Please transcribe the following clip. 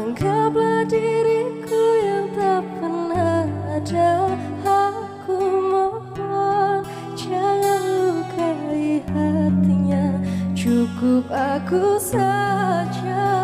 Anggaplah diriku yang tak pernah ada. Aku mohon jangan lukai hatinya, cukup aku saja.